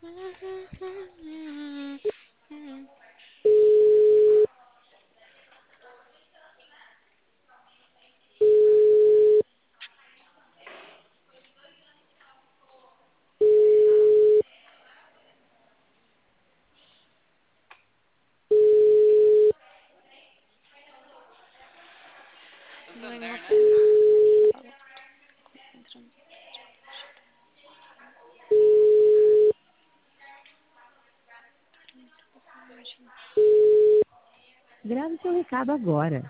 Não venho uma pena. Entramos. Grave seu recado agora.